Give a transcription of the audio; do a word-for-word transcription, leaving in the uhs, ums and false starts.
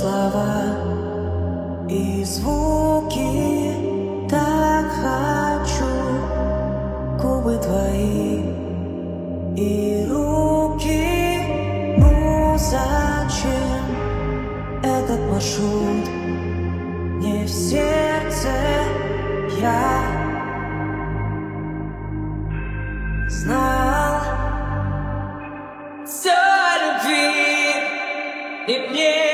слова и звуки. Так хочу губы твои и руки. Ну зачем этот маршрут? Не в сердце я знал все о любви, и мне